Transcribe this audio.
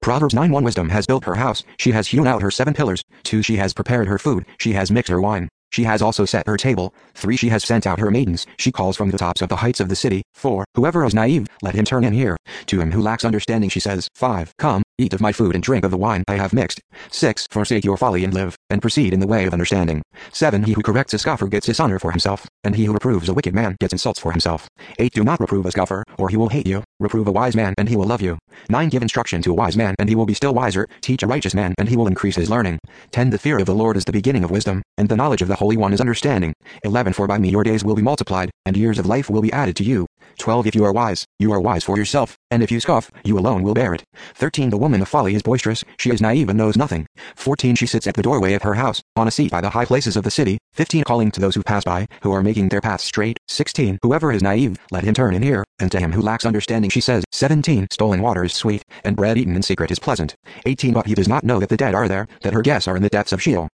Proverbs 9:1 Wisdom has built her house, she has hewn out her 7 pillars. 2 She has prepared her food, she has mixed her wine. She has also set her table. 3 She has sent out her maidens, she calls from the tops of the heights of the city. 4 Whoever is naive, let him turn in here. To him who lacks understanding she says. 5 Come, eat of my food and drink of the wine I have mixed. 6 Forsake your folly and live, and proceed in the way of understanding. 7 He who corrects a scoffer gets dishonor for himself, and he who reproves a wicked man gets insults for himself. 8 Do not reprove a scoffer, or he will hate you. Reprove a wise man, and he will love you. 9 Give instruction to a wise man, and he will be still wiser. Teach a righteous man, and he will increase his learning. 10 The fear of the Lord is the beginning of wisdom, and the knowledge of the Holy One is understanding. 11 For by me your days will be multiplied, and years of life will be added to you. 12 If you are wise for yourself, and if you scoff, you alone will bear it. 13 The woman of folly is boisterous, she is naive and knows nothing. 14 She sits at the doorway of her house, on a seat by the high places of the city. 15 Calling to those who pass by, who are making their paths straight. 16 Whoever is naive, let him turn in here, and to him who lacks understanding she says. 17 Stolen water is sweet, and bread eaten in secret is pleasant. 18 But he does not know that the dead are there, that her guests are in the depths of Sheol.